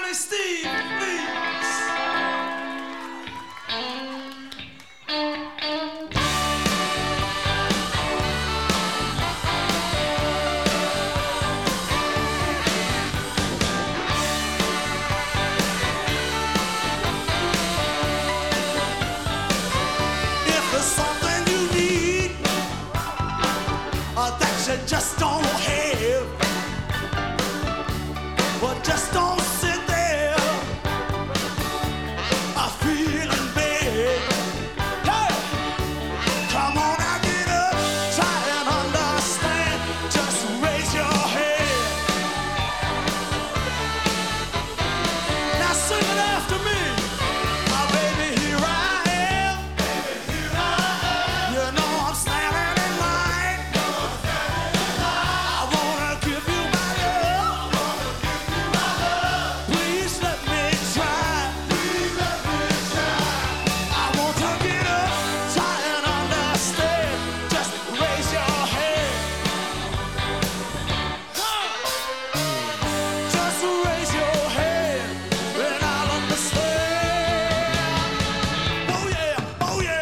Johnny Steve, please. If there's something you need that you just don't have, but just don't sit there feeling bad. Hey, come on now, get up, try and understand. Just raise your head. Now sing it after me. My baby, here I am. Baby, here I am. You know I'm standing in line. I wanna give you my love. Please let me try. I want to get up, try and understand. Just raise your hand. Just raise your hand, and I'll understand. Oh yeah, oh yeah.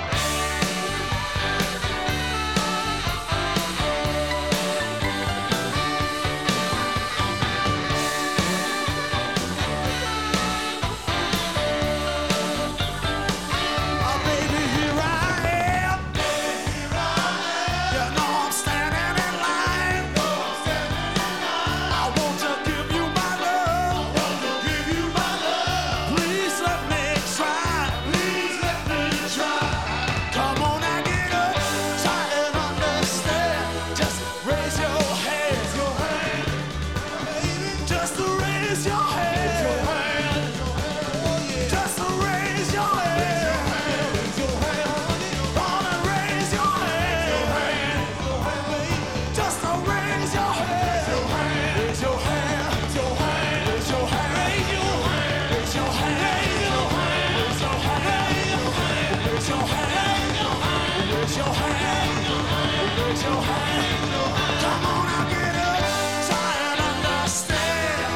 Oh, baby, here I am. You know I'm standing in line. I want to give you my love. Please let me try. Come on now, get up, try and understand. Just raise your hand. Just raise your hand. Just raise your hand. Gonna raise your hand. Just raise your hand. Raise your hand. Raise your hand. Raise your hand. Raise your hand. Raise your hand. Raise your hand. Raise your hand. Raise your hand. Come on now, get up, try and understand.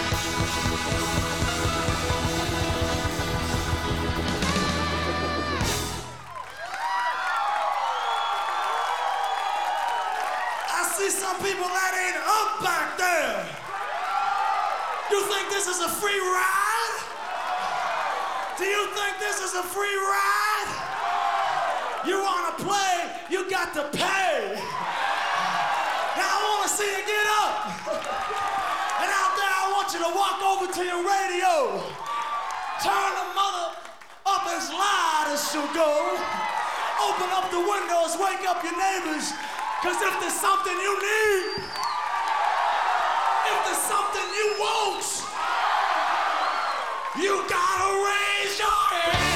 I see some people that ain't up back there. You think this is a free ride? Do you think this is a free ride? You wanna play, you got to pay. Now I wanna see you get up. And out there I want you to walk over to your radio. Turn the mother up as loud as she'll go. Open up the windows, wake up your neighbors. Cause if there's something you need, if there's something you want, you gotta raise your hand.